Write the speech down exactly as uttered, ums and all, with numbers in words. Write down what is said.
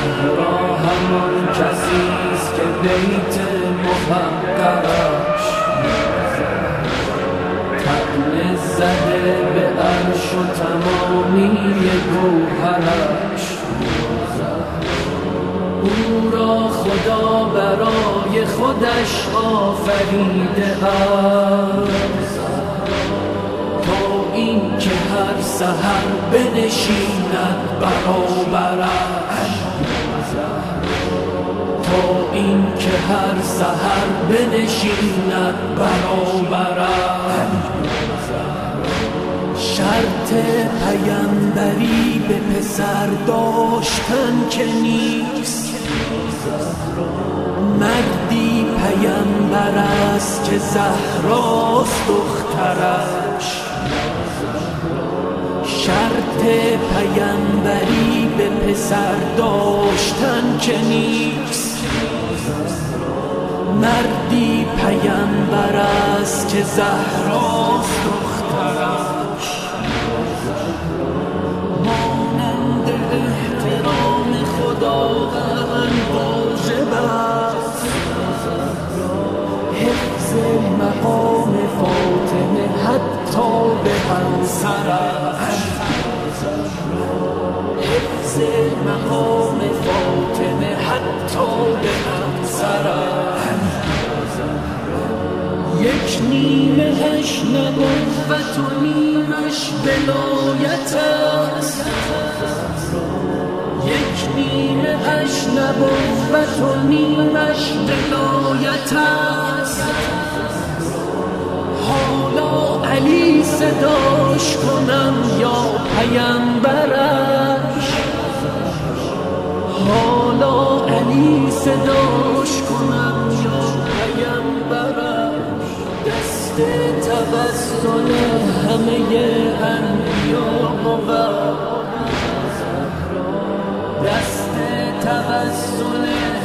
زهرا همان کسیست که بیت محقرش طعنه زده به عرش و تمامی گوهرش. او را خدا برای خودش آفریده است تا این که هر سحر بنشیند برابرش، تا این که هر سحر بنشیند برابرش. شرط پیمبری به پسر داشتن که نیست، مردی پیمبر است که زهراست دخترش. شرط پیمبری به پسر داشتن که نیست، مردی پیمبر است که زهراست دخترش. مانند احترام خداوند واجب است حفظ مقام فاطمه حتی به همسرش. حفظ مقام فاطمه حتی به همسرش. یک نیمه اش نبوت و نیمش ولایت است، یک نیمه اش نبوت و نیمش ولایت است. حالا علی صداش کنم یا پیمبرش، حالا علی صداش کنم یا پیمبرش. دست توسل همه انبیا بود، دست توسل